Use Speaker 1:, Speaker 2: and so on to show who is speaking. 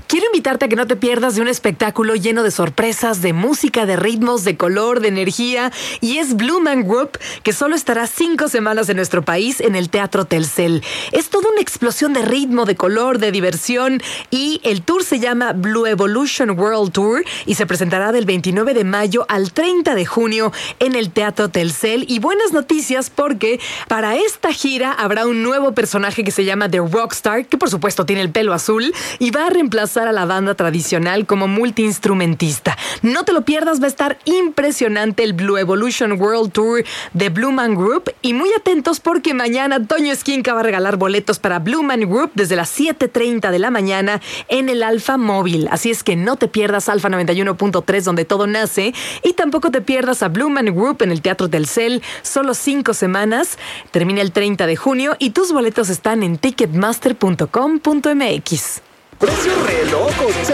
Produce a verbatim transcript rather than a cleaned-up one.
Speaker 1: Quiero invitarte a que no te pierdas de un espectáculo lleno de sorpresas, de música, de ritmos, de color, de energía. Y es Blue Man Group, que solo estará cinco semanas en nuestro país en el Teatro Telcel. Es toda una explosión de ritmo, de color, de diversión. Y el tour se llama Blue Evolution World Tour y se presentará del veintinueve de mayo al treinta de junio en el Teatro Telcel. Y buenas noticias porque para esta gira habrá un nuevo personaje que se llama The Rockstar, que por supuesto tiene el pelo azul y va a reemplazar a la banda tradicional como multiinstrumentista. No te lo pierdas, va a estar impresionante el Blue Evolution World Tour de Blue Man Group. Y muy atentos porque mañana Toño Esquinca va a regalar boletos para Blue Man Group desde las siete treinta de la mañana en el Alfa Móvil. Así es que no te pierdas Alfa noventa y uno punto tres, donde todo nace, y tampoco te pierdas a Blue Man Group en el Teatro Telcel. Solo cinco semanas, termina el treinta de junio y tus boletos están en ticketmaster punto com punto m x.
Speaker 2: ¡Precios re locos!